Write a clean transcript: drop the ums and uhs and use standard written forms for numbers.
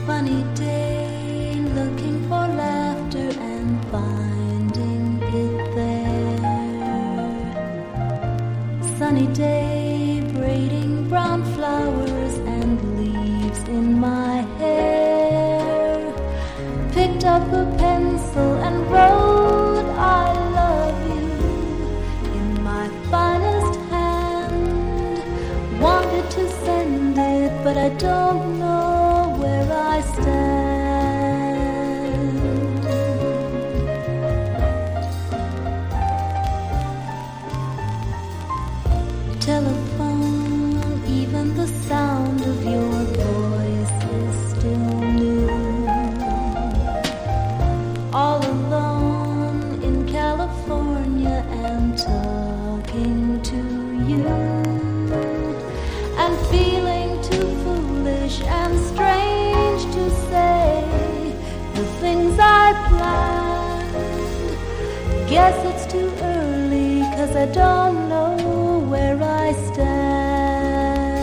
Funny day, looking for laughter and finding it there. Sunny day, braiding brown flowers and leaves in my hair. Picked up a pencil and wrote I love you in my finest hand. Wanted to send it, but I don't know where I stand. Telephone, even the sound of your voice is still new. All alone in California and talking to you, and feeling too foolish and strange to say the things I planned. Guess it's too early, 'cause I don't